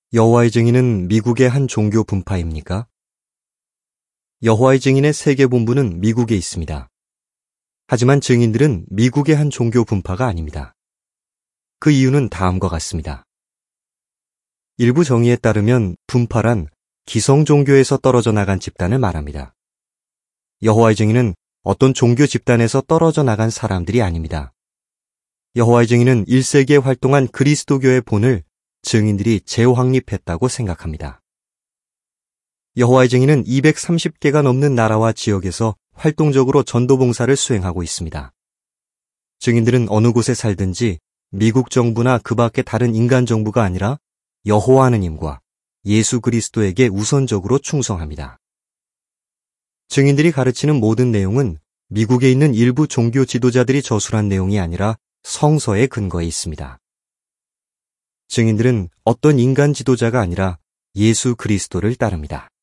여호와의 증인은 미국의 한 종교 분파입니까? 여호와의 증인의 세계본부는 미국에 있습니다. 하지만 증인들은 미국의 한 종교 분파가 아닙니다. 그 이유는 다음과 같습니다. 일부 정의에 따르면 분파란 기성 종교에서 떨어져 나간 집단을 말합니다. 여호와의 증인은 어떤 종교 집단에서 떨어져 나간 사람들이 아닙니다. 여호와의 증인은 1세기에 활동한 그리스도교의 본을 증인들이 재확립했다고 생각합니다. 여호와의 증인은 230개가 넘는 나라와 지역에서 활동적으로 전도봉사를 수행하고 있습니다. 증인들은 어느 곳에 살든지 미국 정부나 그 밖의 다른 인간 정부가 아니라 여호와 하느님과 예수 그리스도에게 우선적으로 충성합니다. 증인들이 가르치는 모든 내용은 미국에 있는 일부 종교 지도자들이 저술한 내용이 아니라 성서에 근거해 있습니다. 증인들은 어떤 인간 지도자가 아니라 예수 그리스도를 따릅니다.